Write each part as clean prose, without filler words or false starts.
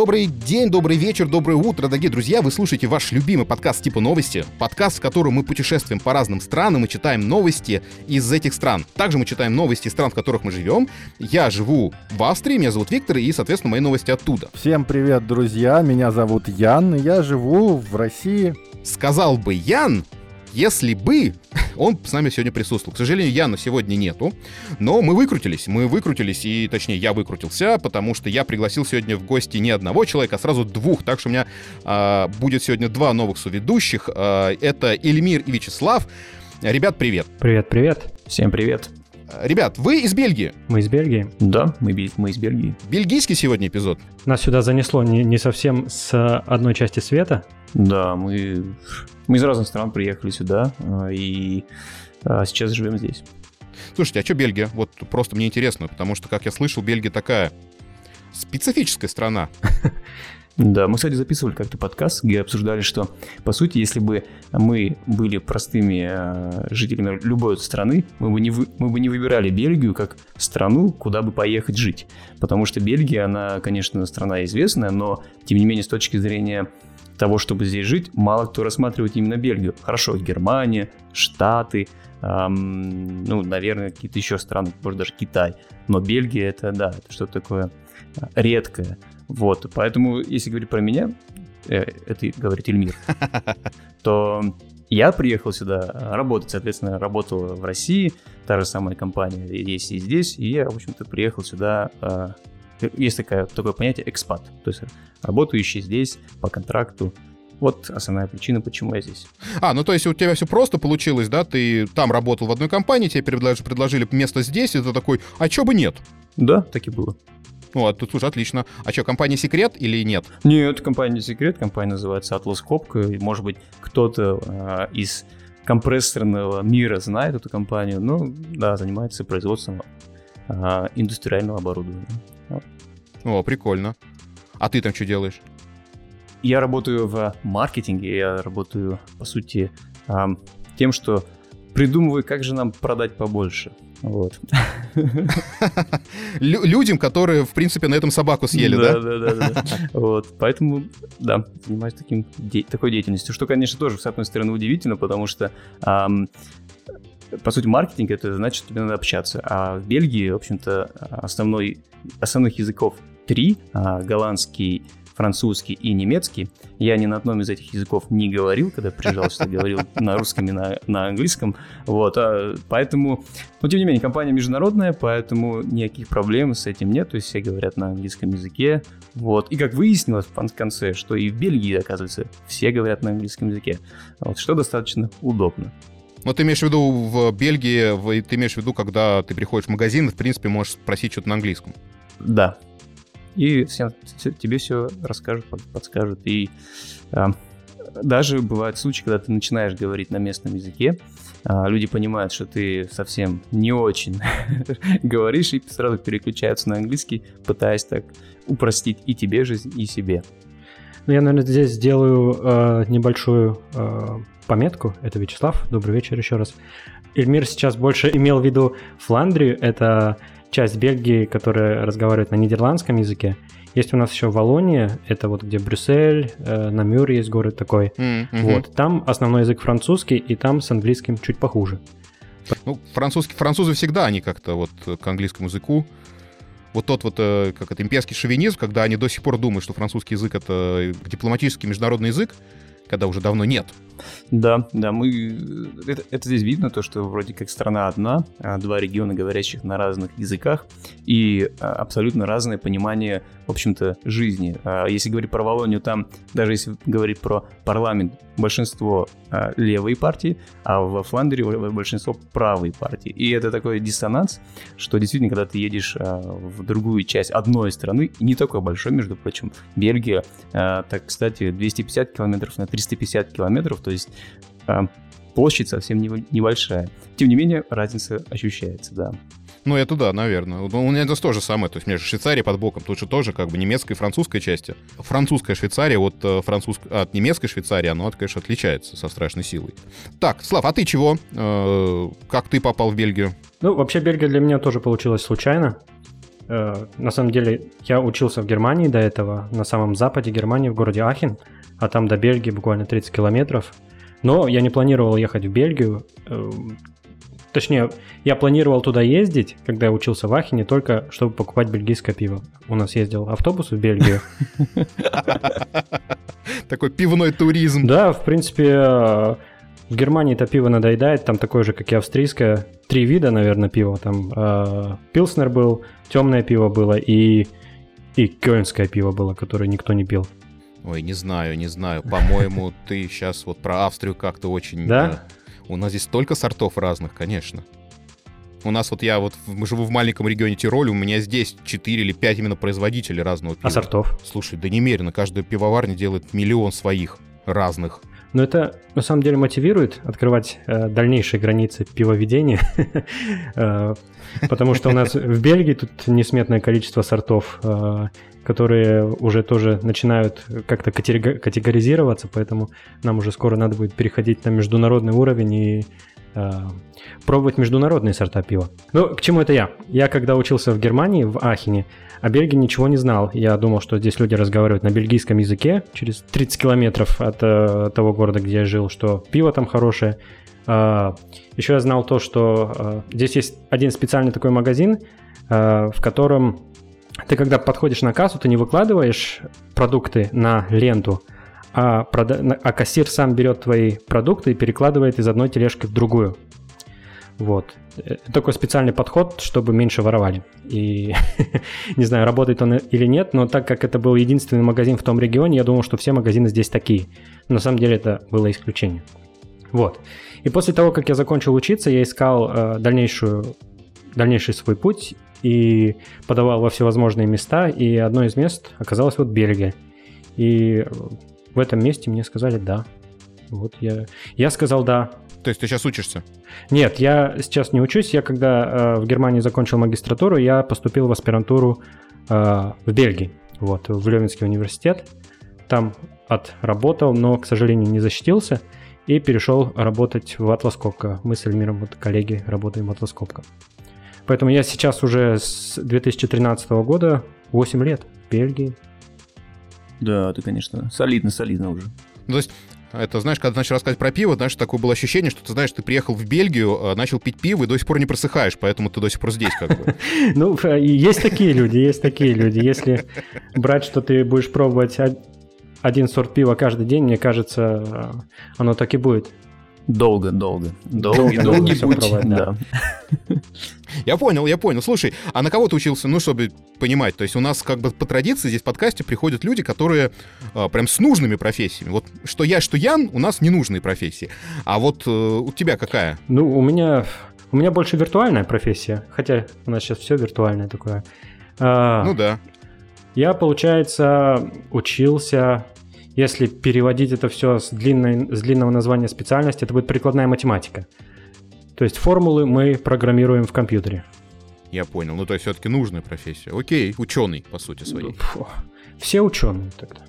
Добрый день, добрый вечер, доброе утро, дорогие друзья. Вы слушаете ваш любимый подкаст типа новости. Подкаст, в котором мы путешествуем по разным странам и читаем новости из этих стран. Также мы читаем новости из стран, в которых мы живем. Я живу в Австрии, меня зовут Виктор, и, соответственно, мои новости оттуда. Всем привет, друзья, меня зовут Ян, и я живу в России. Сказал бы Ян, если бы он с нами сегодня присутствовал. К сожалению, Яна сегодня нету, но мы выкрутились, и, точнее, я выкрутился, потому что я пригласил сегодня в гости не одного человека, а сразу двух, так что у меня будет сегодня два новых соведущих. Это Эльмир и Вячеслав. Ребят, привет. Привет. Всем привет. Ребят, вы из Бельгии? Мы из Бельгии. Да, мы из Бельгии. Бельгийский сегодня эпизод? Нас сюда занесло не совсем с одной части света. Да, мы из разных стран приехали сюда и сейчас живем здесь. Слушайте, а что Бельгия? Вот просто мне интересно, потому что, как я слышал, Бельгия такая специфическая страна. Да, мы, кстати, записывали как-то подкаст, где обсуждали, что, по сути, если бы мы были простыми жителями любой страны, мы бы не выбирали Бельгию как страну, куда бы поехать жить. Потому что Бельгия, она, конечно, страна известная, но, тем не менее, с точки зрения того, чтобы здесь жить, мало кто рассматривает именно Бельгию. Хорошо, Германия, Штаты, наверное, какие-то еще страны, может, даже Китай. Но Бельгия, это что-то такое редкое. Вот, поэтому, если говорить про меня, это говорит Эльмир, то я приехал сюда работать, соответственно, работал в России, та же самая компания есть и здесь, и я, в общем-то, приехал сюда, есть такое понятие экспат, то есть работающий здесь по контракту. Вот основная причина, почему я здесь. То есть у тебя все просто получилось, да? Ты там работал в одной компании, тебе предложили место здесь, и ты такой, а чё бы нет? Да, так и было. Слушай, отлично. А что, компания секрет или нет? Нет, компания не секрет, компания называется Atlas Copco. Может быть, кто-то из компрессорного мира знает эту компанию, занимается производством индустриального оборудования. О, прикольно. А ты там что делаешь? Я работаю в маркетинге, я работаю, по сути, тем, что придумываю, как же нам продать побольше. Вот. Людям, которые, в принципе, на этом собаку съели, да? Да. Вот, поэтому, да, занимаюсь такой деятельностью, что, конечно, тоже, с одной стороны, удивительно, потому что, по сути, маркетинг — это значит, что тебе надо общаться. А в Бельгии, в общем-то, основных языков 3, голландский, французский и немецкий. Я ни на одном из этих языков не говорил, когда приезжал сюда, говорил на русском и на английском. Вот, поэтому, тем не менее, компания международная, поэтому никаких проблем с этим нет, то есть все говорят на английском языке. Вот, и как выяснилось в конце, что и в Бельгии, оказывается, все говорят на английском языке, вот, что достаточно удобно. Но ты имеешь в виду в Бельгии, ты имеешь в виду, когда ты приходишь в магазин, в принципе, можешь спросить что-то на английском? Да. И тебе все расскажут, подскажут. И даже бывают случаи, когда ты начинаешь говорить на местном языке, люди понимают, что ты совсем не очень говоришь, и сразу переключаются на английский, пытаясь так упростить и тебе жизнь, и себе. Я, наверное, здесь сделаю небольшую пометку. Это Вячеслав. Добрый вечер еще раз. Эльмир сейчас больше имел в виду Фландрию. Это часть Бельгии, которая разговаривает на нидерландском языке. Есть у нас еще Валлония, это вот где Брюссель, Намюр есть город такой. Вот, там основной язык французский, и там с английским чуть похуже. Французы всегда, они как-то вот к английскому языку. Вот тот имперский шовинизм, когда они до сих пор думают, что французский язык — это дипломатический международный язык, когда уже давно нет. Да, это здесь видно, то, что вроде как страна одна, два региона, говорящих на разных языках, и абсолютно разное понимание, в общем-то, жизни. Если говорить про Валлонию, там, даже если говорить про парламент, большинство левые партии, а во Фландрии большинство правые партии. И это такой диссонанс, что действительно, когда ты едешь в другую часть одной страны, не такой большой, между прочим, Бельгия, так, кстати, 250 километров на 350 километров, то есть площадь совсем небольшая. Тем не менее, разница ощущается, да. Это да, наверное. У меня это тоже самое. То есть у меня же Швейцария под боком. Тут же тоже как бы немецкая и французская части. Французская Швейцария от немецкой Швейцарии, она, конечно, отличается со страшной силой. Так, Слав, а ты чего? Как ты попал в Бельгию? Вообще Бельгия для меня тоже получилась случайно. На самом деле, я учился в Германии до этого, на самом западе Германии, в городе Ахен, а там до Бельгии буквально 30 километров. Но я не планировал ехать в Бельгию. Точнее, я планировал туда ездить, когда я учился в Ахене, только чтобы покупать бельгийское пиво. У нас ездил автобус в Бельгию. Такой пивной туризм. Да, в принципе, в Германии это пиво надоедает, там такое же, как и австрийское. 3 вида, наверное, пива. Там пилснер был, темное пиво было и кёльнское пиво было, которое никто не пил. Ой, не знаю. По-моему, ты сейчас вот про Австрию как-то очень... Да? У нас здесь столько сортов разных, конечно. У нас вот я живу в маленьком регионе Тироль, у меня здесь 4 или 5 именно производителей разного пива. А сортов? Слушай, да немерено, каждая пивоварня делает миллион своих разных. Но это на самом деле мотивирует открывать дальнейшие границы пивоведения, потому что у нас в Бельгии тут несметное количество сортов, которые уже тоже начинают как-то категоризироваться, поэтому нам уже скоро надо будет переходить на международный уровень и пробовать международные сорта пива. Ну, к чему это я? Я когда учился в Германии, в Ахене, о Бельгии ничего не знал. Я думал, что здесь люди разговаривают на бельгийском языке через 30 километров от того города, где я жил, что пиво там хорошее. Еще я знал то, что здесь есть один специальный такой магазин, в котором ты, когда подходишь на кассу, ты не выкладываешь продукты на ленту, а кассир сам берет твои продукты и перекладывает из одной тележки в другую. Вот. Это такой специальный подход, чтобы меньше воровали. И не знаю, работает он или нет, но так как это был единственный магазин в том регионе, я думал, что все магазины здесь такие. Но на самом деле это было исключение. Вот. И после того, как я закончил учиться, я искал дальнейший свой путь и подавал во всевозможные места, и одно из мест оказалось вот Бельгия. И в этом месте мне сказали «да». Вот я сказал «да». То есть ты сейчас учишься? Нет, я сейчас не учусь. Я когда в Германии закончил магистратуру, я поступил в аспирантуру в Бельгии, вот, в Лёвенский университет. Там отработал, но, к сожалению, не защитился и перешел работать в Atlas Copco. Мы с Эльмиром, вот, коллеги, работаем в Atlas Copco. Поэтому я сейчас уже с 2013 года 8 лет в Бельгии. Да, ты, конечно, солидно уже. Ну, то есть, это, знаешь, когда ты начал рассказывать про пиво, знаешь, такое было ощущение, что ты знаешь, ты приехал в Бельгию, начал пить пиво и до сих пор не просыхаешь, поэтому ты до сих пор здесь как бы. Ну, есть такие люди. Если брать, что ты будешь пробовать один сорт пива каждый день, мне кажется, оно так и будет. Долгий путь, пробовать, да. Я понял. Слушай, а на кого ты учился, ну, чтобы понимать? То есть у нас как бы по традиции здесь в подкасте приходят люди, которые прям с нужными профессиями. Вот что я, что Ян, у нас ненужные профессии. А вот у тебя какая? Ну, у меня больше виртуальная профессия, хотя у нас сейчас все виртуальное такое. Ну да. Я, получается, учился... Если переводить это все с длинного названия специальности, это будет прикладная математика. То есть формулы мы программируем в компьютере. Я понял. Ну, то есть все-таки нужная профессия. Окей, ученый, по сути своей. Все ученые тогда.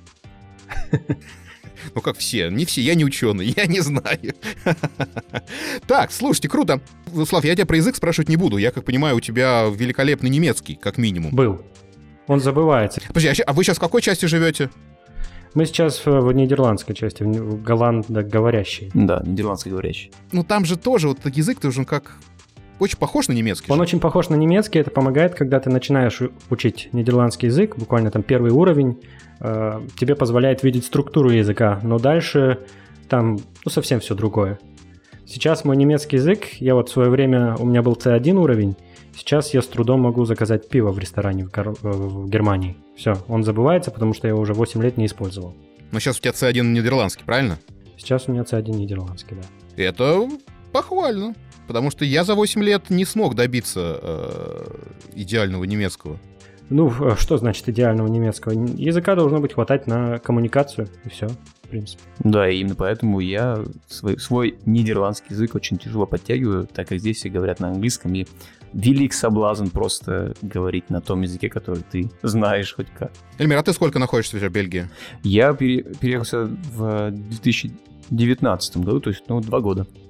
Ну, как все? Не все, я не ученый, я не знаю. Так, слушайте, круто. Слав, я тебя про язык спрашивать не буду. Я, как понимаю, у тебя великолепный немецкий, как минимум. Был. Он забывается. Подожди, а вы сейчас в какой части живете? Мы сейчас в нидерландской части, в голландоговорящей. Да, нидерландскоговорящий. Ну там же тоже вот язык-то уже как очень похож на немецкий. Он очень похож на немецкий, это помогает, когда ты начинаешь учить нидерландский язык, буквально там первый уровень, тебе позволяет видеть структуру языка, но дальше там совсем все другое. Сейчас мой немецкий язык, я вот в свое время, у меня был C1 уровень, сейчас я с трудом могу заказать пиво в ресторане в Германии. Все, он забывается, потому что я его уже 8 лет не использовал. Но сейчас у тебя C1 нидерландский, правильно? Сейчас у меня C1 нидерландский, да. Это похвально, потому что я за 8 лет не смог добиться идеального немецкого. Ну, что значит идеального немецкого? Языка должно быть хватать на коммуникацию, и все, в принципе. Да, и именно поэтому я свой нидерландский язык очень тяжело подтягиваю, так как здесь все говорят на английском, и велик соблазн просто говорить на том языке, который ты знаешь хоть как. Эльмир, а ты сколько находишься в Бельгии? Я переехал в 2019 году, то есть 2 года.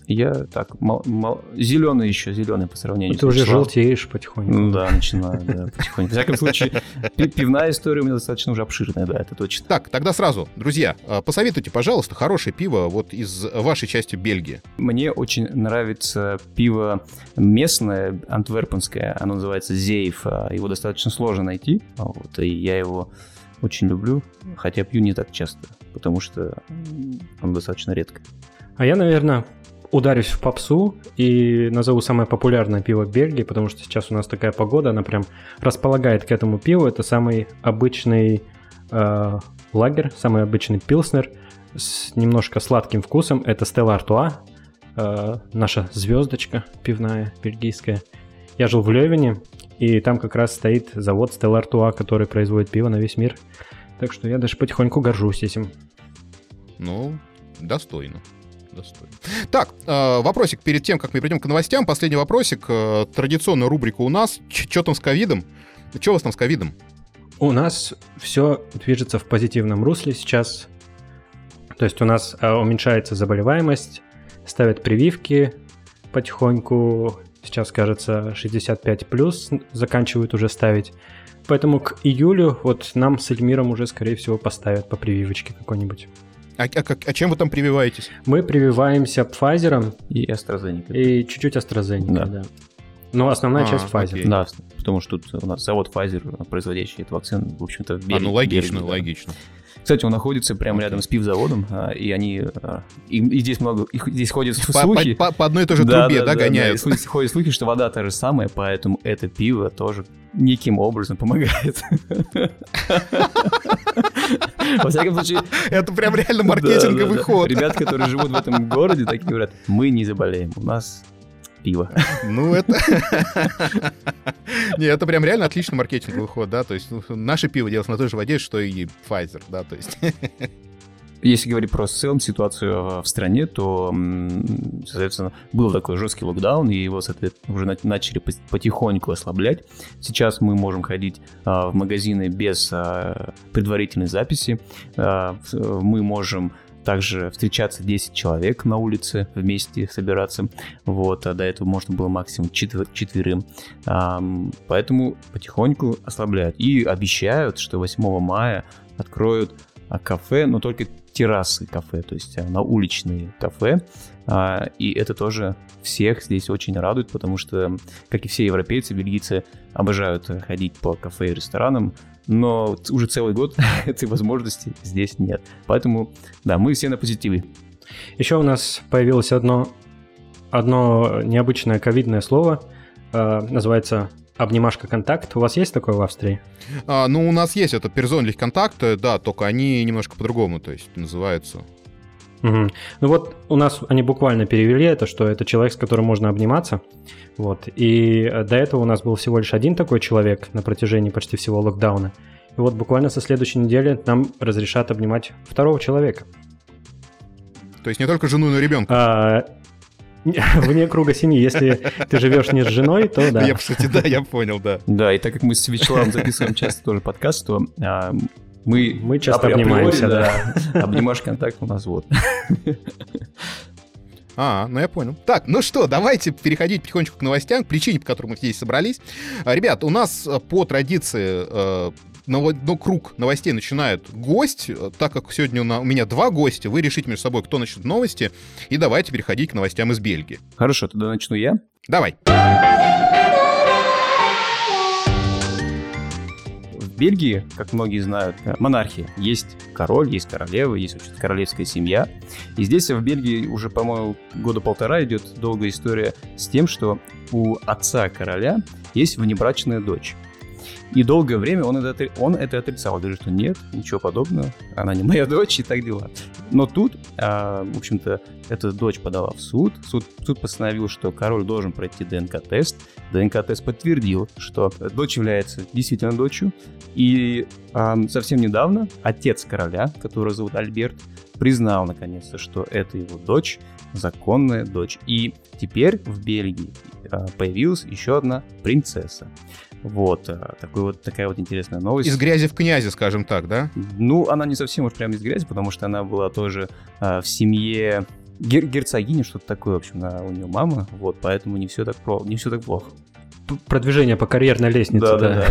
Я так, зеленый еще, зеленый по сравнению с Ты уже Вячеславом. желтеешь потихоньку. Ну да, начинаю, да, потихоньку. В всяком случае, пивная история у меня достаточно уже обширная, да, это точно. Так, тогда сразу, друзья, посоветуйте, пожалуйста, хорошее пиво вот из вашей части Бельгии. Мне очень нравится пиво местное, антверпенское, оно называется Зейф. Его достаточно сложно найти, вот, и я его очень люблю, хотя пью не так часто, потому что оно достаточно редко. А я, наверное, ударюсь в попсу и назову самое популярное пиво Бельгии, потому что сейчас у нас такая погода, она прям располагает к этому пиву. Это самый обычный лагер, самый обычный пилснер с немножко сладким вкусом. Это Stella Artois, наша звездочка пивная бельгийская. Я жил в Лёвене, и там как раз стоит завод Stella Artois, который производит пиво на весь мир. Так что я даже потихоньку горжусь этим. Ну, достойно. Так, вопросик перед тем, как мы перейдем к новостям. Последний вопросик. Традиционная рубрика у нас. Что там с ковидом? Что у вас там с ковидом? У нас все движется в позитивном русле сейчас. То есть у нас уменьшается заболеваемость, ставят прививки потихоньку. Сейчас, кажется, 65+, заканчивают уже ставить. Поэтому к июлю вот нам с Эльмиром уже, скорее всего, поставят по прививочке какой-нибудь. А чем вы там прививаетесь? Мы прививаемся Pfizer И AstraZeneca. и чуть-чуть AstraZeneca, да. Но основная часть Pfizer. окей. Да, потому что тут у нас завод Pfizer, производящий эту вакцину, в общем-то, в Бельгии. Ну, логично, Бельгии, да. логично. Кстати, он находится прямо рядом с пивзаводом, и они... И здесь много... Здесь ходят слухи... По одной и той же трубе, да, гоняют? Да. Ходят слухи, что вода та же самая, поэтому это пиво тоже неким образом помогает. Во всяком случае... Это прям реально маркетинговый ход. Ребята, которые живут в этом городе, такие говорят, мы не заболеем, у нас пиво. Ну, это... Не, это прям реально отличный маркетинговый ход, да, то есть наше пиво делается на той же воде, что и Pfizer, да, то есть... Если говорить про в целом ситуацию в стране, то, соответственно, был такой жесткий локдаун, и его, соответственно, уже начали потихоньку ослаблять. Сейчас мы можем ходить в магазины без предварительной записи. Мы можем также встречаться 10 человек на улице, вместе собираться. Вот, а до этого можно было максимум четверым. Поэтому потихоньку ослабляют. И обещают, что 8 мая откроют кафе, но только террасы кафе, то есть на уличные кафе. И это тоже всех здесь очень радует, потому что, как и все европейцы, бельгийцы обожают ходить по кафе и ресторанам, но уже целый год этой возможности здесь нет. Поэтому, да, мы все на позитиве. Еще у нас появилось одно необычное ковидное слово, называется обнимашка контакт. У вас есть такое в Австрии? Ну, у нас есть этот персональный контакт, да, только они немножко по-другому, то есть называются. Угу. Ну вот у нас они буквально перевели это, что это человек, с которым можно обниматься. Вот. И до этого у нас был всего лишь один такой человек на протяжении почти всего локдауна. И вот буквально со следующей недели нам разрешат обнимать второго человека. То есть не только жену, но и ребенка. Вне круга семьи. Если ты живешь не с женой, то да. Я, кстати, да, я понял, да. Да, и так как мы с Вячеславом записываем часто тоже подкаст, то мы часто обнимаемся, да. Обнимашь контакт у нас вот. Ну я понял. Так, ну что, давайте переходить потихонечку к новостям, к причине, по которой мы здесь собрались. Ребят, у нас по традиции круг новостей начинает гость. Так как сегодня у меня два гостя, вы решите между собой, кто начнет новости, и давайте переходить к новостям из Бельгии. Хорошо, тогда начну я. Давай. В Бельгии, как многие знают, монархия. Есть король, есть королева, есть вообще королевская семья. И здесь в Бельгии уже, по-моему, года полтора идет долгая история с тем, что у отца короля есть внебрачная дочь. И долгое время он это отрицал, говорит, что нет, ничего подобного, она не моя дочь и так дела. Но тут, в общем-то, эта дочь подала в суд. Суд постановил, что король должен пройти ДНК-тест. ДНК-тест подтвердил, что дочь является действительно дочерью. И совсем недавно отец короля, которого зовут Альберт, признал наконец-то, что это его дочь, законная дочь. И теперь в Бельгии появилась еще одна принцесса. Вот, такая вот интересная новость. Из грязи в князи, скажем так, да? Ну, она не совсем уж прям из грязи, потому что она была тоже в семье Герцогиня, что-то такое, в общем, у нее мама, вот, поэтому не все так плохо. Продвижение по карьерной лестнице, да.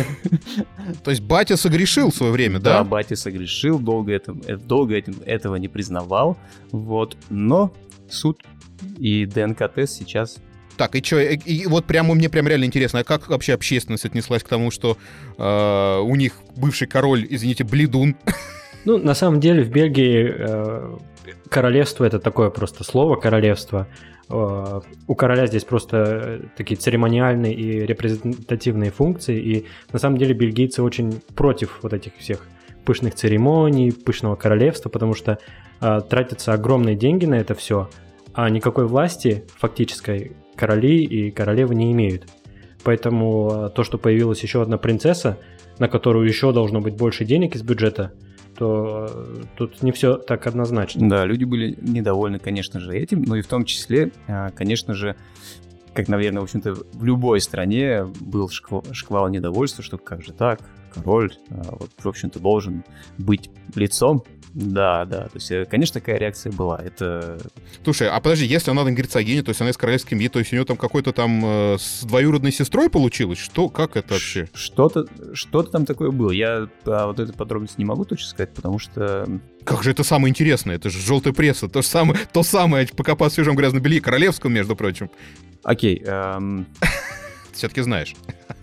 То есть батя согрешил в свое время, да? Да, батя согрешил, долго этого не признавал, вот, но суд и ДНК-тест сейчас... Так, и что, и вот мне прям реально интересно, а как вообще общественность отнеслась к тому, что у них бывший король, извините, бледун? Ну, на самом деле в Бельгии королевство — это такое просто слово «королевство». У короля здесь просто такие церемониальные и репрезентативные функции, и на самом деле бельгийцы очень против вот этих всех пышных церемоний, пышного королевства, потому что тратятся огромные деньги на это все, а никакой власти фактической короли и королевы не имеют. Поэтому то, что появилась еще одна принцесса, на которую еще должно быть больше денег из бюджета, то тут не все так однозначно. Да, люди были недовольны, конечно же, этим, но и в том числе, конечно же, как, наверное, в общем-то, в любой стране был шквал недовольства, что как же так, король, вот, в общем-то, должен быть лицом. Да, то есть, конечно, такая реакция была. Это... Слушай, а подожди, если она герцогиня, то есть она из королевской семьи, то есть у нее там какой-то там с двоюродной сестрой получилось? Что, как это вообще? Что-то там такое было. Я вот эту подробность не могу точно сказать, потому что... Как же это самое интересное? Это же желтая пресса. То самое покопать в свежем грязном белье, королевском, между прочим. Окей. Все-таки знаешь.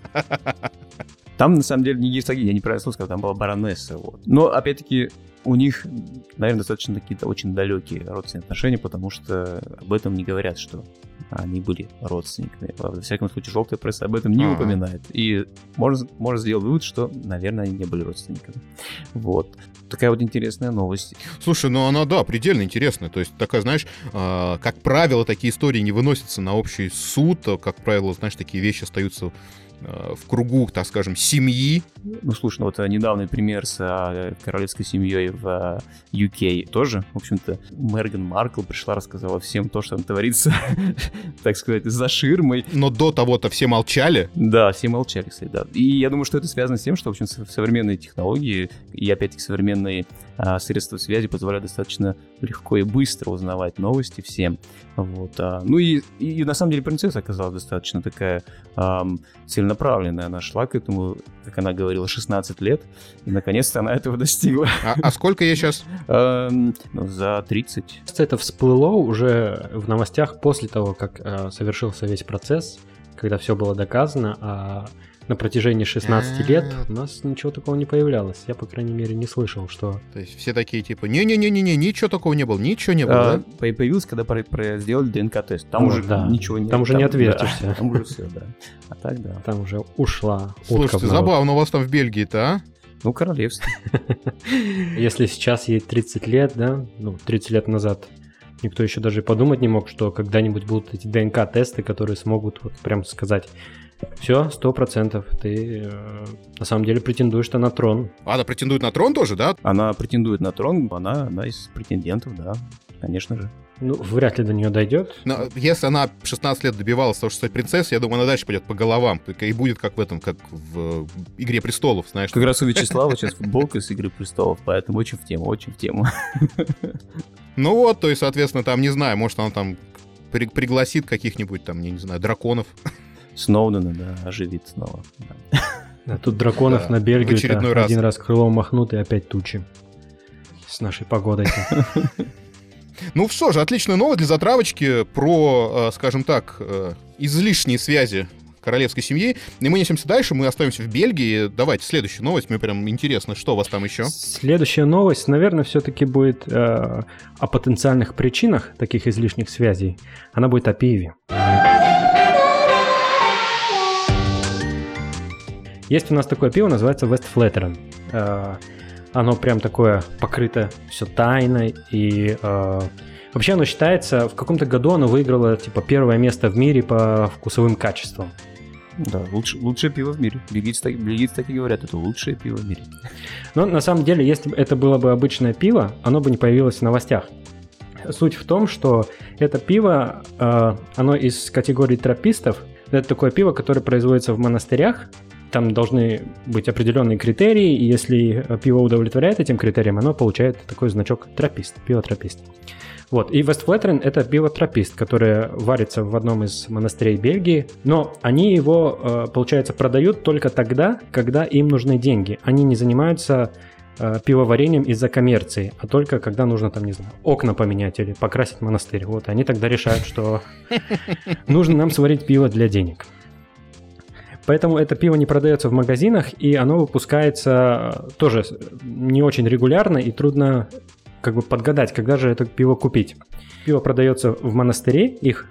Там, на самом деле, не герцогиня, я неправильно сказал, там была баронесса. Вот. Но, опять-таки, у них, наверное, достаточно какие-то очень далекие родственные отношения, потому что об этом не говорят, что они были родственниками. Во всяком случае, желтая пресса об этом не упоминает. И можно сделать вывод, что, наверное, они не были родственниками. Вот. Такая вот интересная новость. Слушай, ну она, да, предельно интересная. То есть такая, знаешь, как правило, такие истории не выносятся на общий суд. Как правило, знаешь, такие вещи остаются в кругу, так скажем, семьи. Ну, слушай, ну вот недавний пример с королевской семьей в UK тоже, в общем-то, Меган Маркл пришла, рассказала всем то, что там творится, так сказать, за ширмой. Но до того-то все молчали. Да, все молчали, кстати, да. И я думаю, что это связано с тем, что, в общем, современные технологии и, опять-таки, современные средства связи позволяют достаточно легко и быстро узнавать новости всем. Вот. Ну и на самом деле принцесса оказалась достаточно такая целенаправленная. Она шла к этому, как она говорила, 16 лет, и наконец-то она этого достигла. А сколько ей сейчас? За 30. Это всплыло уже в новостях после того, как совершился весь процесс, когда все было доказано, а на протяжении 16 лет у нас ничего такого не появлялось. Я, по крайней мере, не слышал, что... То есть все такие типа, не-не-не-не, ничего такого не было, ничего не было, да? Появилось, когда сделали ДНК-тест. Там уже ничего не... Там уже не отвертишься. Да, там уже все, да. А так, да. Там уже ушла. Слушайте, забавно у вас там в Бельгии-то, а? Ну, королевство. Если сейчас ей 30 лет, да, 30 лет назад, никто еще даже подумать не мог, что когда-нибудь будут эти ДНК-тесты, которые смогут вот прям сказать: все, 100%, ты на самом деле претендуешь-то на трон. Она претендует на трон тоже, да? Она претендует на трон, она одна из претендентов, да, конечно же. Ну, вряд ли до нее дойдет. Но если она 16 лет добивалась того, что стать принцессой, я думаю, она дальше пойдет по головам. И будет как в этом, как в «Игре престолов», знаешь. Как раз у Вячеслава сейчас футболка с «Игры престолов», поэтому очень в тему. Ну вот, то есть, соответственно, там, не знаю, может, она там пригласит каких-нибудь там, я не знаю, драконов. Сноудена, да, оживит снова. А тут драконов на Бельгию один раз крылом махнут и опять тучи. С нашей погодой. Ну что же, отличная новость для затравочки про, скажем так, излишние связи королевской семьи. И мы несемся дальше, мы остаемся в Бельгии. Давайте следующую новость, мне прям интересно, что у вас там еще? Следующая новость, наверное, все-таки будет о потенциальных причинах таких излишних связей. Она будет о пиве. Есть у нас такое пиво, называется Вестфлетерен. Оно прям такое покрыто все тайной. И вообще оно считается, в каком-то году оно выиграло типа первое место в мире по вкусовым качествам. Да, лучшее пиво в мире. Бельгийцы так и говорят, это лучшее пиво в мире. Но на самом деле, если бы это было бы обычное пиво, оно бы не появилось в новостях. Суть в том, что это пиво, оно из категории тропистов. Это такое пиво, которое производится в монастырях. Там должны быть определенные критерии, и если пиво удовлетворяет этим критериям, оно получает такой значок тропист, пиво-тропист. Вот, и Вестфлетерен — это пиво-тропист, которое варится в одном из монастырей Бельгии, но они его, получается, продают только тогда, когда им нужны деньги. Они не занимаются пивоварением из-за коммерции, а только когда нужно, там, не знаю, окна поменять или покрасить монастырь. Вот, они тогда решают, что нужно нам сварить пиво для денег. Поэтому это пиво не продается в магазинах, и оно выпускается тоже не очень регулярно, и трудно как бы подгадать, когда же это пиво купить. Пиво продается в монастыре их,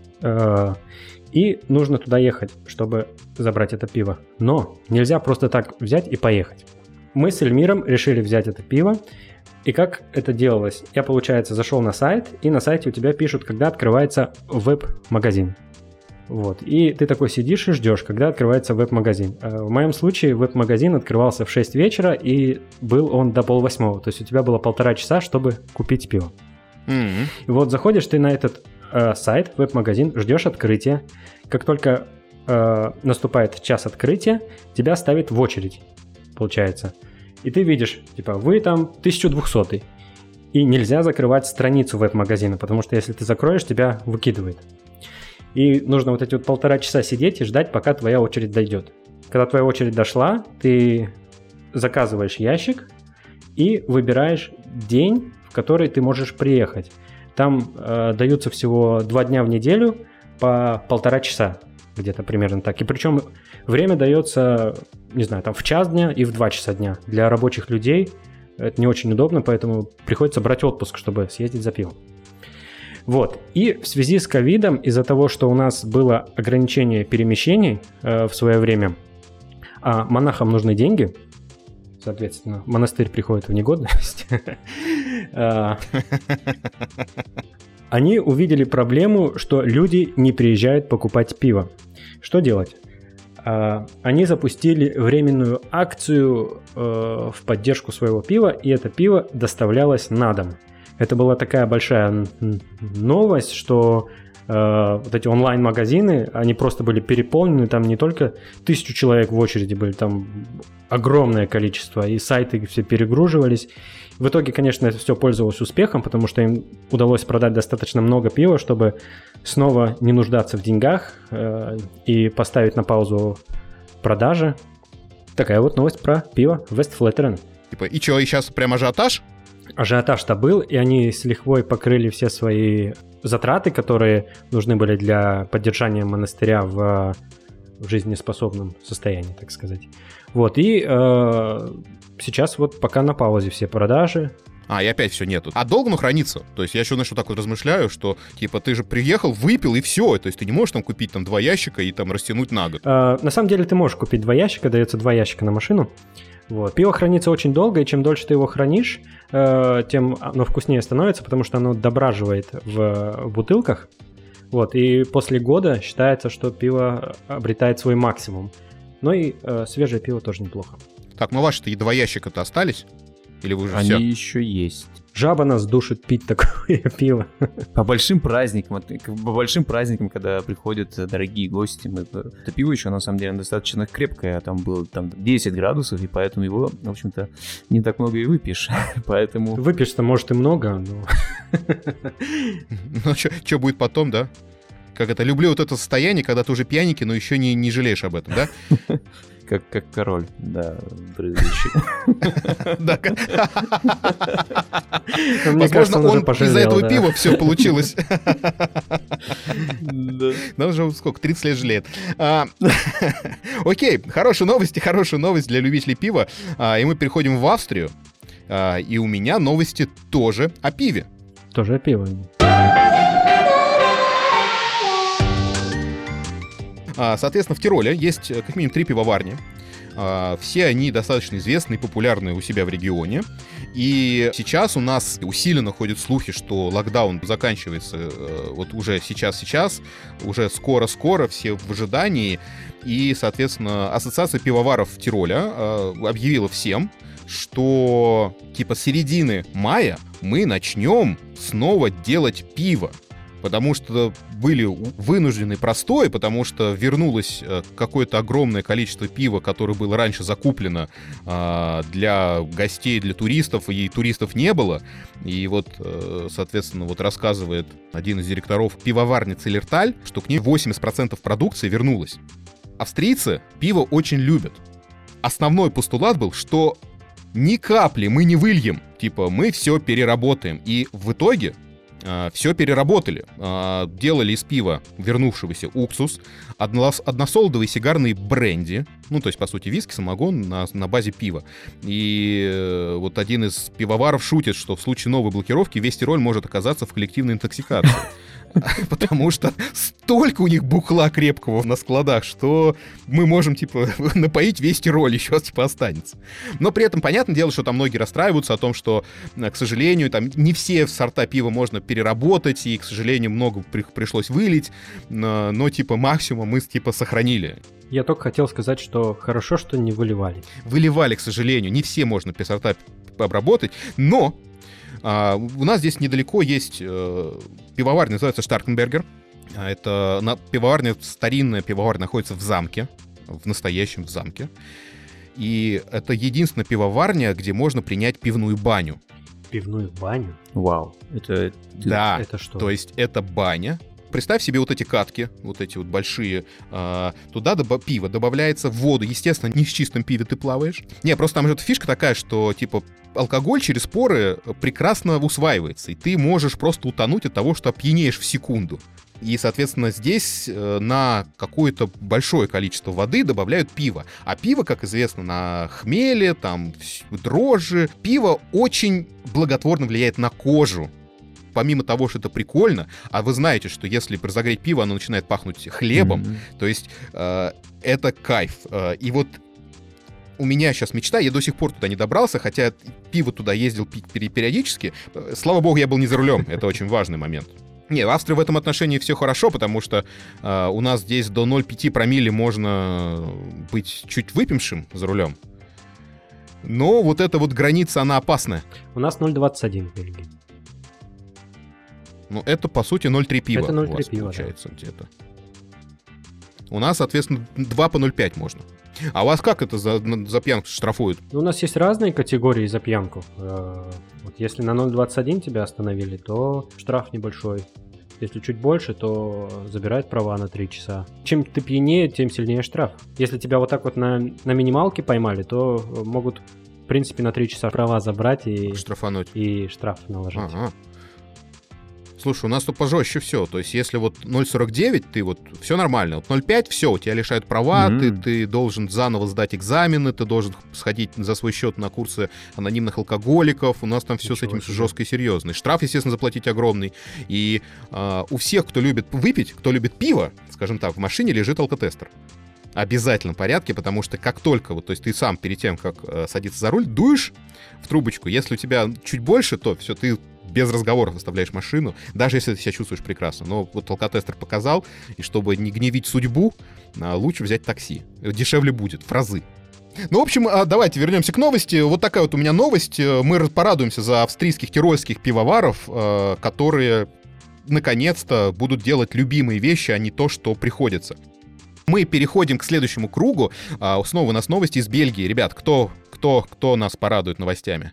и нужно туда ехать, чтобы забрать это пиво. Но нельзя просто так взять и поехать. Мы с Эльмиром решили взять это пиво. И как это делалось? Я, получается, зашел на сайт, и на сайте у тебя пишут, когда открывается веб-магазин. Вот. И ты такой сидишь и ждешь, когда открывается веб-магазин. В моем случае веб-магазин открывался в 6 вечера, и был он до 7:30. То есть у тебя было 1,5 часа, чтобы купить пиво. И вот заходишь ты на этот сайт, веб-магазин, ждешь открытия. Как только наступает час открытия, тебя ставят в очередь, получается. И ты видишь, типа, вы там 1200. И нельзя закрывать страницу веб-магазина, потому что если ты закроешь, тебя выкидывает. И нужно вот эти вот 1,5 часа сидеть и ждать, пока твоя очередь дойдет. Когда твоя очередь дошла, ты заказываешь ящик и выбираешь день, в который ты можешь приехать. Там даются всего 2 дня в неделю по 1,5 часа, где-то примерно так. И причем время дается, не знаю, там в час дня и в 2 часа дня. Для рабочих людей это не очень удобно, поэтому приходится брать отпуск, чтобы съездить за пивом. Вот. И в связи с ковидом, из-за того, что у нас было ограничение перемещений в свое время, а монахам нужны деньги, соответственно, монастырь приходит в негодность, они увидели проблему, что люди не приезжают покупать пиво. Что делать? Они запустили временную акцию в поддержку своего пива, и это пиво доставлялось на дом. Это была такая большая новость, что вот эти онлайн-магазины, они просто были переполнены, там не только 1000 человек в очереди были, там огромное количество, и сайты все перегруживались. В итоге, конечно, это все пользовалось успехом, потому что им удалось продать достаточно много пива, чтобы снова не нуждаться в деньгах и поставить на паузу продажи. Такая вот новость про пиво Вестфлетерен. Типа, и что, и сейчас прям ажиотаж? Ажиотаж-то был, и они с лихвой покрыли все свои затраты, которые нужны были для поддержания монастыря в жизнеспособном состоянии, так сказать. Вот, и сейчас вот пока на паузе все продажи. И опять все нету. А долго оно хранится? То есть я еще, знаешь, вот так вот размышляю, что, типа, ты же приехал, выпил, и все. То есть ты не можешь там купить там 2 ящика и там растянуть на год. На самом деле ты можешь купить 2 ящика, дается 2 ящика на машину. Вот. Пиво хранится очень долго, и чем дольше ты его хранишь, тем оно вкуснее становится, потому что оно дображивает в бутылках. Вот. И после года считается, что пиво обретает свой максимум. Но и свежее пиво тоже неплохо. Так, ну ваши-то 2 ящика-то остались? Или вы уже Они все? еще есть. Жаба нас душит пить такое пиво. По большим праздникам, когда приходят дорогие гости, это пиво еще, на самом деле, достаточно крепкое, там было 10 градусов, и поэтому его, в общем-то, не так много и выпьешь, поэтому... Выпьешь-то, может, и много, но... Ну, что будет потом, да? Как это, люблю вот это состояние, когда ты уже пьяненький, но еще не жалеешь об этом, да? Как король, да, брызгающий. Возможно, он из-за этого пива все получилось. Да, уже сколько, 30 лет жалеет. Окей, хорошая новость для любителей пива. И мы переходим в Австрию. И у меня новости тоже о пиве. Тоже о пиве. Соответственно, в Тироле есть как минимум 3 пивоварни. Все они достаточно известны и популярны у себя в регионе. И сейчас у нас усиленно ходят слухи, что локдаун заканчивается вот уже сейчас, уже скоро, все в ожидании. И, соответственно, Ассоциация пивоваров Тироля объявила всем, что типа с середины мая мы начнем снова делать пиво. потому что были вынуждены простой, потому что вернулось какое-то огромное количество пива, которое было раньше закуплено для гостей, для туристов, и туристов не было. И вот, соответственно, вот рассказывает один из директоров пивоварни Целерталь, что к ней 80% продукции вернулось. Австрийцы пиво очень любят. Основной постулат был, что ни капли мы не выльем, типа мы все переработаем. И в итоге все переработали. Делали из пива вернувшегося уксус, односолодовый сигарный бренди, ну, то есть, по сути, виски, самогон на базе пива. И вот один из пивоваров шутит, что в случае новой блокировки весь Тироль может оказаться в коллективной интоксикации. Потому что столько у них бухла крепкого на складах, что мы можем, типа, напоить весь Тироль, еще, типа, останется. Но при этом, понятное дело, что там многие расстраиваются о том, что, к сожалению, там не все сорта пива можно переработать, и, к сожалению, много пришлось вылить, но типа, максимум мы, типа, сохранили. Я только хотел сказать, что хорошо, что не выливали. Выливали, к сожалению, не все можно сорта обработать, но у нас здесь недалеко есть пивоварня, называется Штаркенбергер. Это пивоварня, старинная пивоварня, находится в замке, в настоящем замке. И это единственная пивоварня, где можно принять пивную баню. Пивную баню? Вау. Да, это что? То есть это баня. Представь себе вот эти катки, вот эти вот большие. Туда пиво добавляется в воду. Естественно, не в чистом пиве ты плаваешь. Не, просто там же эта фишка такая, что, типа, алкоголь через поры прекрасно усваивается. И ты можешь просто утонуть от того, что опьянеешь в секунду. И, соответственно, здесь на какое-то большое количество воды добавляют пиво. А пиво, как известно, на хмеле, там, дрожжи. Пиво очень благотворно влияет на кожу. Помимо того, что это прикольно, а вы знаете, что если разогреть пиво, оно начинает пахнуть хлебом, то есть это кайф. И вот у меня сейчас мечта, я до сих пор туда не добрался, хотя пиво туда ездил пить периодически. Слава богу, я был не за рулем, это очень важный момент. Не, в Австрии в этом отношении все хорошо, потому что у нас здесь до 0,5 промилле можно быть чуть выпившим за рулем. Но вот эта вот граница, она опасная. У нас 0,21 в Бельгии. Ну, это, по сути, 0,3 пива. Это 0,3 у вас пива, получается, да. Где-то. У нас, соответственно, 2 по 0,5 можно. А у вас как это за пьянку штрафуют? У нас есть разные категории за пьянку. Вот если на 0,21 тебя остановили, то штраф небольшой. Если чуть больше, то забирают права на 3 часа. Чем ты пьянее, тем сильнее штраф. Если тебя вот так вот на минималке поймали, то могут, в принципе, на 3 часа права забрать и штрафануть. И штраф наложить. Ага. Слушай, у нас тут пожестче все. То есть, если вот 0,49, ты вот все нормально. Вот 0,5, все, у тебя лишают права, ты должен заново сдать экзамены, ты должен сходить за свой счет на курсы анонимных алкоголиков. У нас там все с этим жестко и серьезно. Штраф, естественно, заплатить огромный. И у всех, кто любит выпить, кто любит пиво, скажем так, в машине лежит алкотестер. Обязательном порядке, потому что как только, вот, то есть ты сам перед тем, как садиться за руль, дуешь в трубочку. Если у тебя чуть больше, то все, ты без разговоров оставляешь машину, даже если ты себя чувствуешь прекрасно. Но вот алкотестер показал, и чтобы не гневить судьбу, лучше взять такси. Дешевле будет, в разы. Ну, в общем, давайте вернемся к новости. Вот такая вот у меня новость. Мы порадуемся за австрийских, тирольских пивоваров, которые, наконец-то, будут делать любимые вещи, а не то, что приходится. Мы переходим к следующему кругу. Снова у нас новости из Бельгии. Ребят, кто нас порадует новостями?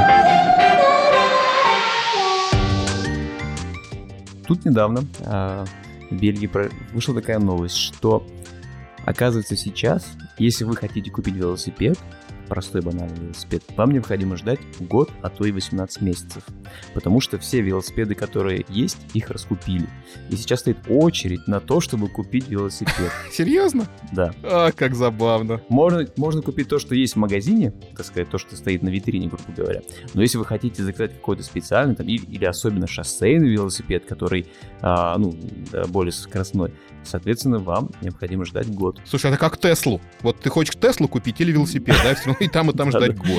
Тут недавно в Бельгии вышла такая новость, что, оказывается, сейчас, если вы хотите купить велосипед, простой банальный велосипед, вам необходимо ждать год, а то и 18 месяцев. Потому что все велосипеды, которые есть, их раскупили. И сейчас стоит очередь на то, чтобы купить велосипед. Серьезно? Да. Как забавно. Можно купить то, что есть в магазине, так сказать, то, что стоит на витрине, грубо говоря. Но если вы хотите заказать какой-то специальный, там, или особенно шоссейный велосипед, который, более скоростной, соответственно, вам необходимо ждать год. Слушай, это как Теслу. Вот ты хочешь Теслу купить или велосипед, да? Все равно и там ждать год.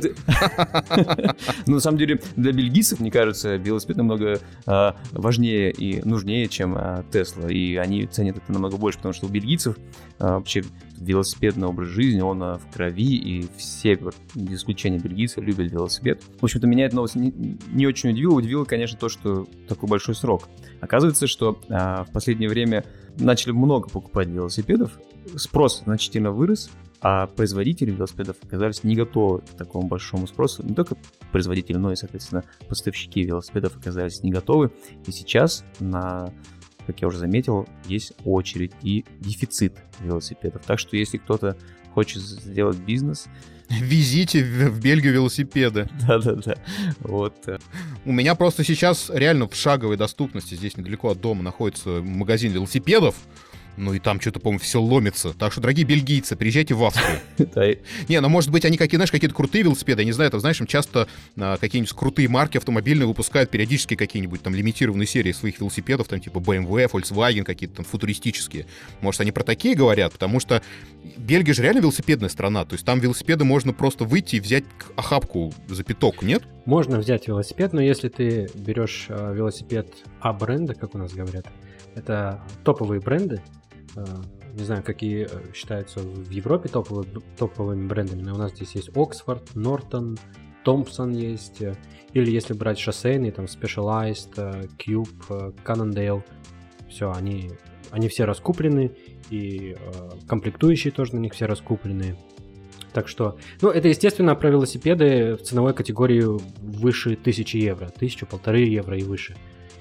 Ну, на самом деле, для бельгийцев, мне кажется, велосипед намного важнее и нужнее, чем Тесла. И они ценят это намного больше, потому что у бельгийцев вообще велосипедный образ жизни, он в крови, и все, без исключения бельгийцы, любят велосипед. В общем-то, меня эта новость не очень удивила. Удивило, конечно, то, что такой большой срок. Оказывается, что в последнее время начали много покупать велосипедов, спрос значительно вырос, а производители велосипедов оказались не готовы к такому большому спросу. Не только производители, но и, соответственно, поставщики велосипедов оказались не готовы. И сейчас, как я уже заметил, есть очередь и дефицит велосипедов. Так что, если кто-то хочет сделать бизнес... Везите в Бельгию велосипеды. Да-да-да. Вот. У меня просто сейчас реально в шаговой доступности, здесь недалеко от дома, находится магазин велосипедов. Ну и там что-то, по-моему, все ломится. Так что, дорогие бельгийцы, приезжайте в Австрию. Не, ну может быть, они какие-то крутые велосипеды, я не знаю, там, знаешь, им часто какие-нибудь крутые марки автомобильные выпускают периодически какие-нибудь там лимитированные серии своих велосипедов, там типа BMW, Volkswagen, какие-то там футуристические. Может, они про такие говорят, потому что Бельгия же реально велосипедная страна, то есть там велосипеды можно просто выйти и взять охапку за пяток, нет? Можно взять велосипед, но если ты берешь велосипед А-бренда, как у нас говорят, это топовые бренды. Не знаю, какие считаются в Европе топовыми брендами, но у нас здесь есть Oxford, Norton, Thompson есть, или если брать шоссейные, там Specialized, Cube, Cannondale, все, они все раскуплены, и комплектующие тоже на них все раскуплены. Так что, ну, это, естественно, про велосипеды в ценовой категории выше 1000 евро, 1000-1500 евро и выше.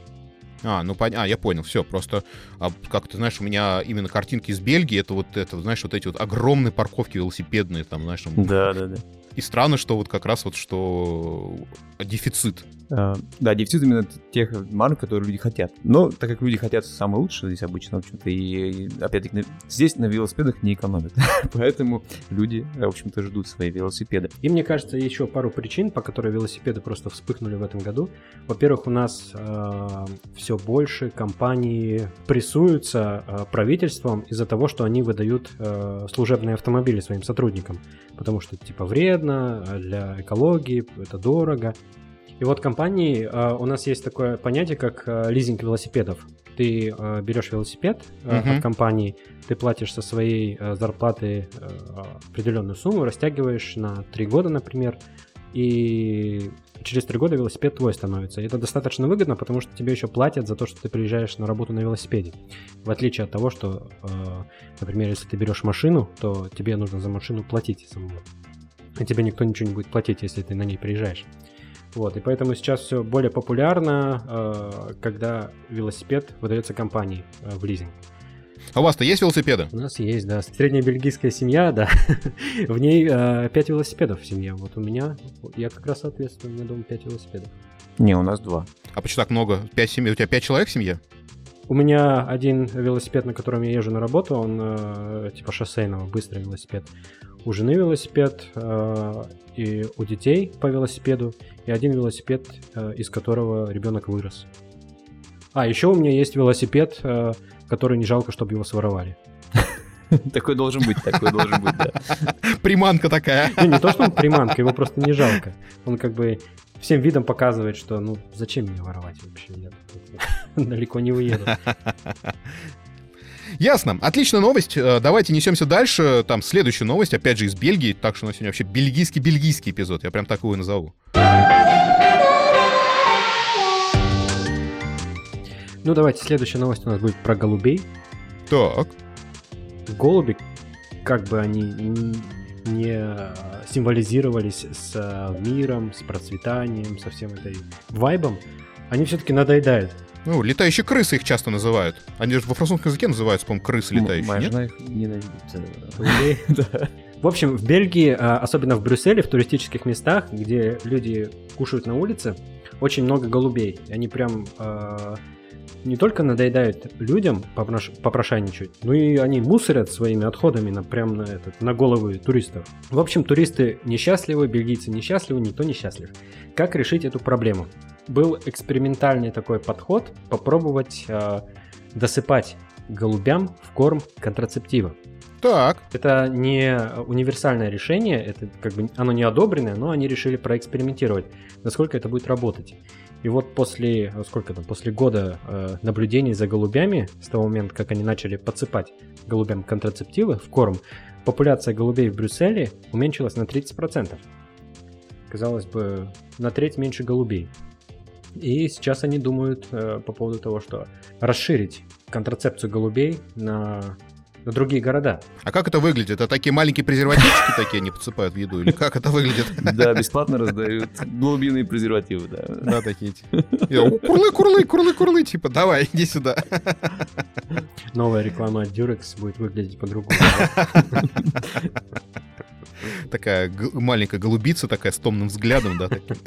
Я понял, все, просто, как ты знаешь, у меня именно картинки из Бельгии, это, знаешь, вот эти вот огромные парковки велосипедные, там, знаешь, там... Да. И странно, что вот как раз вот, что дефицит. Да, дефицит именно тех марок, которые люди хотят. Но так как люди хотят самое лучшее здесь обычно, в общем-то, и опять-таки здесь на велосипедах не экономят. Поэтому люди, в общем-то, ждут свои велосипеды. И мне кажется, еще пару причин, по которым велосипеды просто вспыхнули в этом году. Во-первых, у нас все больше компаний прессуются правительством из-за того, что они выдают служебные автомобили своим сотрудникам. Потому что, типа, вредно для экологии, это дорого. И вот компании, у нас есть такое понятие, как лизинг велосипедов. Ты берешь велосипед от компании, ты платишь со своей зарплаты определенную сумму, растягиваешь на 3 года, например, и через 3 года велосипед твой становится. И это достаточно выгодно, потому что тебе еще платят за то, что ты приезжаешь на работу на велосипеде. В отличие от того, что, например, если ты берешь машину, то тебе нужно за машину платить самому. И тебе никто ничего не будет платить, если ты на ней приезжаешь. Вот, и поэтому сейчас все более популярно, когда велосипед выдается компании в лизинг. А у вас-то есть велосипеды? У нас есть, да. Средняя бельгийская семья, да. В ней 5 велосипедов в семье. Вот у меня, я как раз соответствую, у меня дома 5 велосипедов. Не, у нас 2. А почему так много? 5 семей? У тебя 5 человек в семье? У меня один велосипед, на котором я езжу на работу, он типа шоссейного, быстрый велосипед. У жены велосипед, и у детей по велосипеду, и один велосипед, из которого ребенок вырос. А, еще у меня есть велосипед, который не жалко, чтобы его своровали. Такой должен быть, да. Приманка такая. Не то, что он приманка, его просто не жалко. Он как бы всем видом показывает, что ну зачем меня воровать вообще, я далеко не уеду. Ясно. Отличная новость. Давайте несемся дальше. Там следующая новость, опять же, из Бельгии. Так что у нас сегодня вообще бельгийский эпизод. Я прям такую назову. Ну, давайте, следующая новость у нас будет про голубей. Так. Голуби, как бы они не символизировались с миром, с процветанием, со всем этой вайбом, они все-таки надоедают. Ну, летающие крысы их часто называют. Они же во французском языке называются, по-моему, крысы летающие, Моя нет? жена их ненавидит. Да. В общем, в Бельгии, особенно в Брюсселе, в туристических местах, где люди кушают на улице, очень много голубей. Они прям не только надоедают людям попрошайничать, но и они мусорят своими отходами прям на головы туристов. В общем, туристы несчастливы, бельгийцы несчастливы, никто не счастлив. Как решить эту проблему? Был экспериментальный такой подход попробовать досыпать голубям в корм контрацептива. Так. Это не универсальное решение, это как бы оно не одобренное, но они решили проэкспериментировать, насколько это будет работать. И вот после года наблюдений за голубями, с того момента, как они начали подсыпать голубям контрацептивы в корм, популяция голубей в Брюсселе уменьшилась на 30%. Казалось бы, на треть меньше голубей. И сейчас они думают по поводу того, что расширить контрацепцию голубей на другие города. А как это выглядит? Это такие маленькие презервативчики такие они подсыпают в еду? Или как это выглядит? Да, бесплатно раздают голубиные презервативы, да. Да, такие. Курлы, типа, давай, иди сюда. Новая реклама от Durex будет выглядеть по-другому. Такая маленькая голубица, такая с томным взглядом, да, таким.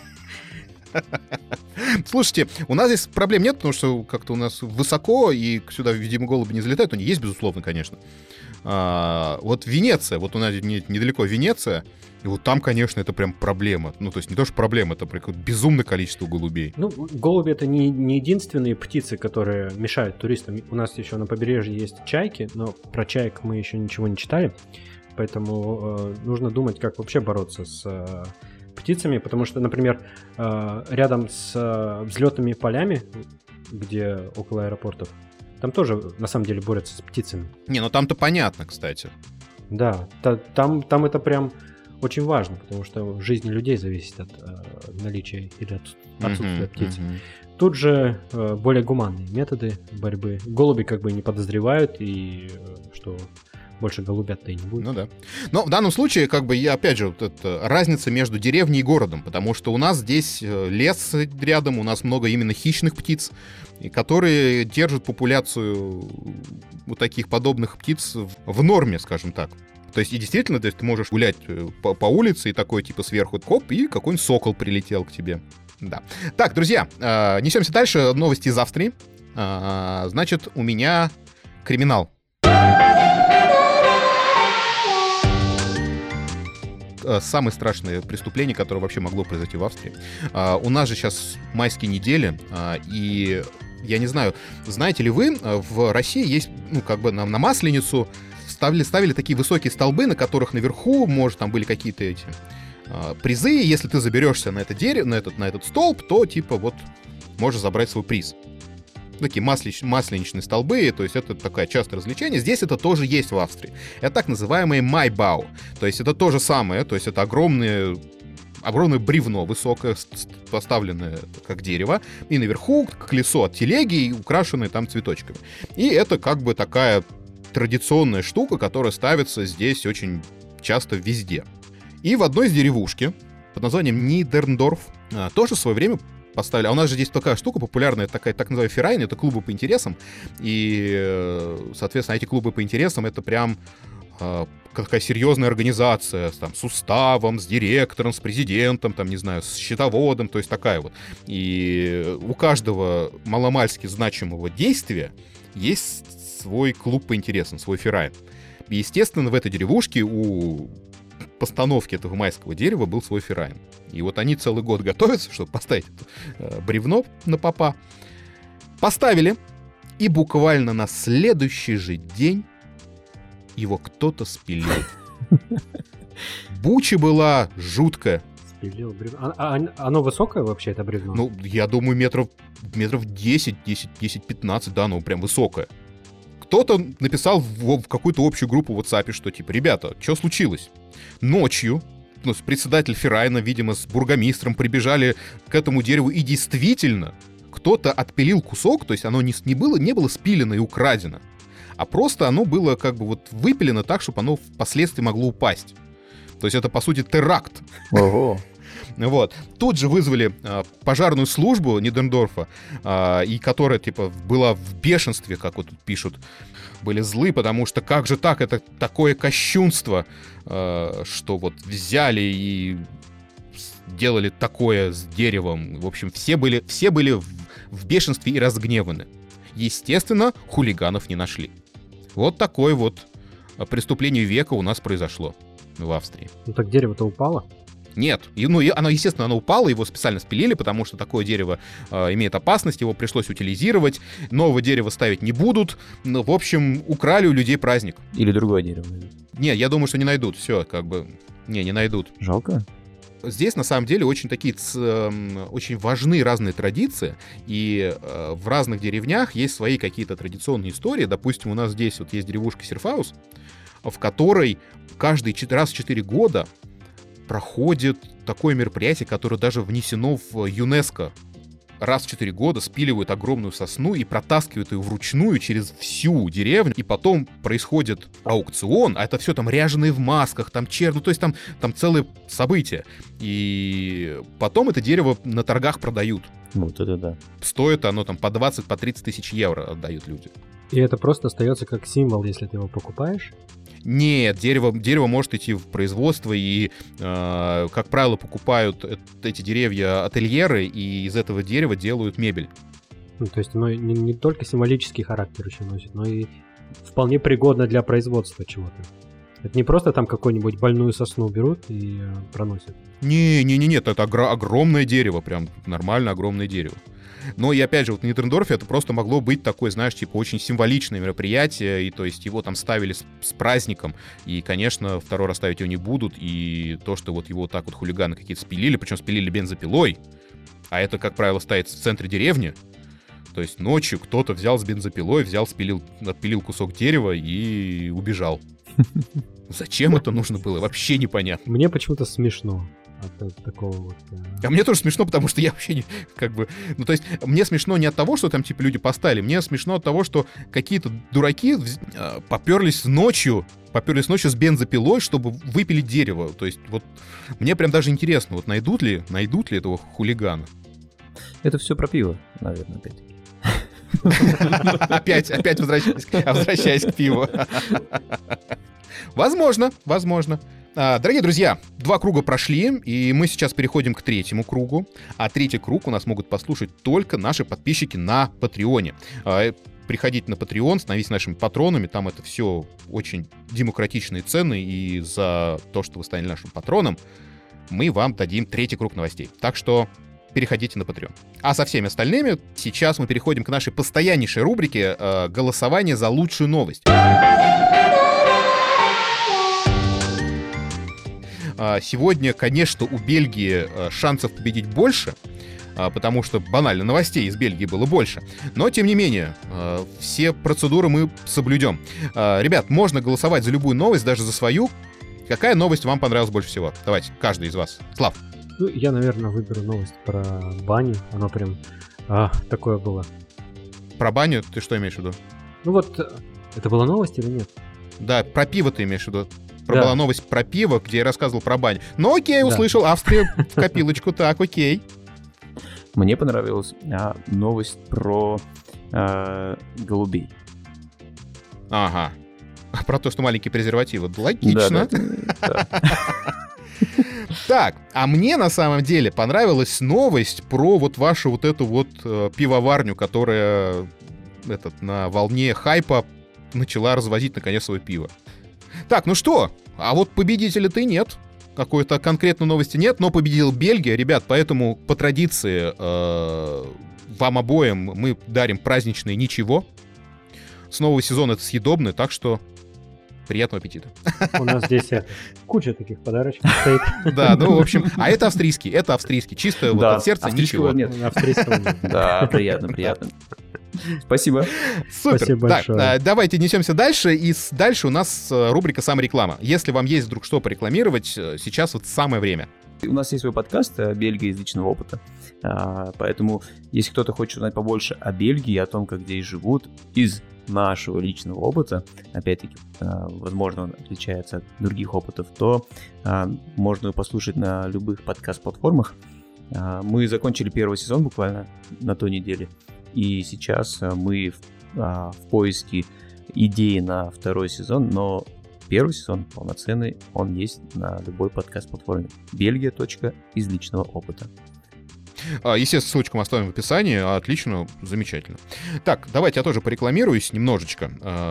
Слушайте, у нас здесь проблем нет, потому что как-то у нас высоко, и сюда, видимо, голуби не залетают. Они есть, безусловно, конечно. Вот Венеция, вот у нас недалеко Венеция, и вот там, конечно, это прям проблема. Ну, то есть не то, что проблема, это прям безумное количество голубей. Ну, голуби — это не единственные птицы, которые мешают туристам. У нас еще на побережье есть чайки, но про чаек мы еще ничего не читали. Поэтому нужно думать, как вообще бороться с птицами, потому что, например, рядом с взлетными полями, где около аэропортов, там тоже, на самом деле, борются с птицами. Не, ну там-то понятно, кстати. Да, там это прям очень важно, потому что жизнь людей зависит от наличия или от отсутствия птиц. Тут же более гуманные методы борьбы. Голуби как бы не подозревают, и что больше голубят-то и не будет. Ну да. Но в данном случае, как бы, опять же, вот это разница между деревней и городом, потому что у нас здесь лес рядом, у нас много именно хищных птиц, которые держат популяцию вот таких подобных птиц в норме, скажем так. То есть, и действительно, то есть, ты можешь гулять по улице, и такой, типа, сверху коп, и какой-нибудь сокол прилетел к тебе. Да. Так, друзья, несемся дальше. Новости из Австрии. Значит, у меня криминал. Самое страшное преступление, которое вообще могло произойти в Австрии. У нас же сейчас майские недели, и я не знаю, знаете ли вы, в России есть, ну, как бы на Масленицу ставили такие высокие столбы, на которых наверху, может, там были какие-то эти призы, если ты заберешься на это дерево, на этот столб, то, типа, вот, можешь забрать свой приз. Такие масленичные столбы, то есть это такое частое развлечение. Здесь это тоже есть в Австрии. Это так называемые майбау. То есть это то же самое, то есть это огромное бревно высокое, поставленное как дерево, и наверху колесо от телеги, украшенное там цветочками. И это как бы такая традиционная штука, которая ставится здесь очень часто везде. И в одной из деревушки под названием Нидерндорф тоже в свое время поставили. А у нас же здесь такая штука популярная, такая так называемая ферайн, это клубы по интересам. И, соответственно, эти клубы по интересам — это прям какая серьезная организация с уставом, с директором, с президентом, там, не знаю, с счетоводом, то есть такая вот. И у каждого маломальски значимого действия есть свой клуб по интересам, свой ферайн. И, естественно, в этой деревушке у постановки этого майского дерева был свой ферайн. И вот они целый год готовятся, чтобы поставить это бревно на попа. Поставили, и буквально на следующий же день его кто-то спилил. Буча была жуткая. Спилил бревно. Оно высокое вообще, это бревно? Ну, я думаю, метров 10-15, да, оно прям высокое. Кто-то написал в какую-то общую группу в WhatsApp, что типа, ребята, что случилось? Ночью председатель ферайна, видимо, с бургомистром прибежали к этому дереву, и действительно кто-то отпилил кусок, то есть оно не было спилено и украдено, а просто оно было как бы вот выпилено так, чтобы оно впоследствии могло упасть. То есть это, по сути, теракт. Ого. Вот. Тут же вызвали пожарную службу Нидерндорфа, и которая, типа, была в бешенстве, как вот тут пишут. Были злы, потому что как же так, это такое кощунство, что вот взяли и делали такое с деревом. В общем, все были в бешенстве и разгневаны. Естественно, хулиганов не нашли. Вот такое вот преступление века у нас произошло в Австрии. Ну так дерево-то упало? Нет, оно, естественно, оно упало, его специально спилили, потому что такое дерево имеет опасность, его пришлось утилизировать, нового дерева ставить не будут, ну, в общем, украли у людей праздник. Или другое дерево. Не, я думаю, что не найдут, все, как бы, не найдут. Жалко? здесь на самом деле очень очень важны разные традиции, и в разных деревнях есть свои какие-то традиционные истории. Допустим, у нас здесь вот есть деревушка Серфаус, в которой каждый раз в 4 года проходит такое мероприятие, которое даже внесено в ЮНЕСКО. Раз в 4 года спиливают огромную сосну и протаскивают ее вручную через всю деревню, и потом происходит аукцион, а это все там ряженые в масках, там то есть там целые события. И потом это дерево на торгах продают. Вот это да. Стоит оно там по 20, по 30 тысяч евро отдают люди. И это просто остается как символ, если ты его покупаешь? Нет, дерево может идти в производство, и, как правило, покупают эти деревья ательеры, и из этого дерева делают мебель. Ну, то есть оно не только символический характер еще носит, но и вполне пригодно для производства чего-то. Это не просто там какую-нибудь больную сосну берут и проносят. Нет, это огромное дерево, прям нормально огромное дерево. Но и опять же, вот в Ниттендорфе это просто могло быть такое, знаешь, типа очень символичное мероприятие, и то есть его там ставили с праздником, и, конечно, второй раз ставить его не будут, и то, что вот его так вот хулиганы какие-то спилили, причем спилили бензопилой, а это, как правило, стоит в центре деревни, то есть ночью кто-то взял с бензопилой, отпилил кусок дерева и убежал. Зачем это нужно было, вообще непонятно. Мне почему-то смешно от такого вот... А мне тоже смешно, потому что я вообще не... Ну, то есть, мне смешно не от того, что там, типа, люди поставили, мне смешно от того, что какие-то дураки поперлись ночью с бензопилой, чтобы выпилить дерево. То есть, вот, мне прям даже интересно, вот найдут ли этого хулигана? Это все про пиво, наверное, Опять опять. возвращаясь к пиву. Возможно. Дорогие друзья, 2 круга прошли, и мы сейчас переходим к 3-му кругу. А 3-й круг у нас могут послушать только наши подписчики на Патреоне. Приходите на Patreon, становитесь нашими патронами, там это все очень демократичные цены, и за то, что вы стали нашим патроном, мы вам дадим 3-й круг новостей. Так что переходите на Patreon. А со всеми остальными сейчас мы переходим к нашей постояннейшей рубрике «Голосование за лучшую новость». Сегодня, конечно, у Бельгии шансов победить больше, потому что банально новостей из Бельгии было больше. Но, тем не менее, все процедуры мы соблюдем. Ребят, можно голосовать за любую новость, даже за свою. Какая новость вам понравилась больше всего? Давайте, каждый из вас. Слав. Ну, я, наверное, выберу новость про баню. Оно прям такое было. Про баню ты что имеешь в виду? Ну вот, это была новость или нет? Да, про пиво ты имеешь в виду. Да. Была новость про пиво, где я рассказывал про баню. Ну окей, услышал, Австрия в копилочку, так, окей. Мне понравилась новость про голубей. Ага. Про то, что маленькие презервативы. Логично. Да. Так, а мне на самом деле понравилась новость про вот вашу вот эту вот пивоварню, которая на волне хайпа начала развозить наконец свое пиво. Так, ну что, а вот победителя-то и нет. Какой-то конкретной новости нет, но победила Бельгия, ребят, поэтому по традиции вам обоим мы дарим праздничное ничего. С нового сезона это съедобное, так что приятного аппетита. У нас здесь куча таких подарочков стоит. Да, ну, в общем, а это австрийский, чисто вот от сердца ничего. Нет. Австрийского нет. Да, приятно. Спасибо. Супер. Спасибо большое. Так, давайте несемся дальше, и дальше у нас рубрика «Самореклама». Если вам есть вдруг что порекламировать, сейчас вот самое время. У нас есть свой подкаст «Бельгия из личного опыта», поэтому если кто-то хочет узнать побольше о Бельгии, о том, как здесь живут, из нашего личного опыта, опять-таки, возможно, он отличается от других опытов, то можно послушать на любых подкаст-платформах. Мы закончили 1 сезон буквально на той неделе, и сейчас мы в поиске идеи на 2 сезон, но 1 сезон полноценный, он есть на любой подкаст-платформе. Бельгия.из личного опыта. Естественно, ссылочку мы оставим в описании. Отлично, замечательно. Так, давайте я тоже порекламируюсь немножечко.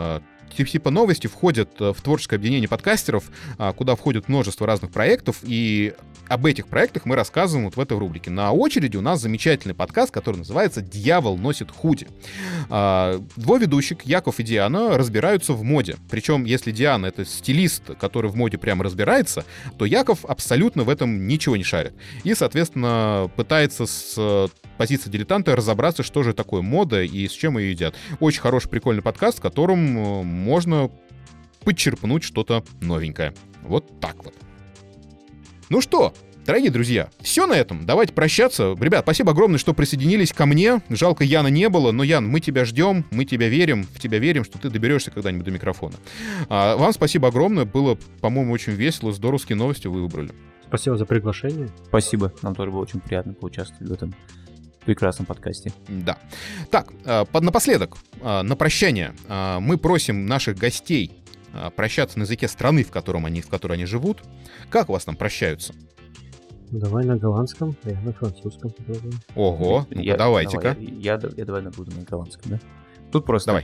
типа новости входят в творческое объединение подкастеров, куда входит множество разных проектов, и об этих проектах мы рассказываем вот в этой рубрике. На очереди у нас замечательный подкаст, который называется «Дьявол носит худи». Двое ведущих, Яков и Диана, разбираются в моде. Причем, если Диана — это стилист, который в моде прямо разбирается, то Яков абсолютно в этом ничего не шарит. И, соответственно, пытается с позиции дилетанта разобраться, что же такое мода и с чем ее едят. Очень хороший, прикольный подкаст, в котором можно подчерпнуть что-то новенькое. Вот так вот. Ну что, дорогие друзья, все на этом. Давайте прощаться. Ребят, спасибо огромное, что присоединились ко мне. Жалко, Яна не было, но, Ян, мы тебя ждем, мы тебя верим, в тебя верим, что ты доберешься когда-нибудь до микрофона. Вам спасибо огромное. Было, по-моему, очень весело. Здоровские новости вы выбрали. Спасибо за приглашение. Спасибо. Нам тоже было очень приятно поучаствовать в этом прекрасном подкасте. Да. Так, напоследок, на прощание, мы просим наших гостей прощаться на языке страны, в которой они живут. Как у вас там прощаются? Давай на голландском, а я на французском попробую. Ого, ну-ка, давайте-ка. Я давай буду на голландском, да? Тут просто... Давай.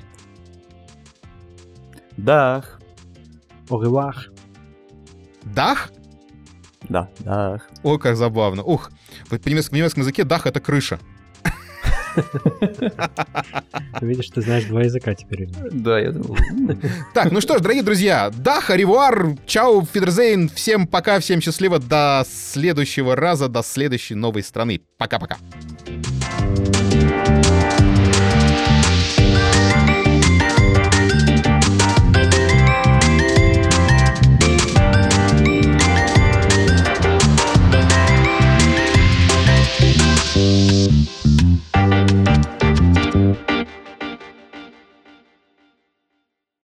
Дах. Au revoir. Дах? Да, дах. Ой, как забавно. Ух, в немецком языке дах — это крыша. Видишь, ты знаешь два языка теперь. Да, я думал. Так, ну что ж, дорогие друзья, дах, аревуар, чао, фидерзейн, всем пока, всем счастливо, до следующего раза, до следующей новой страны. Пока-пока.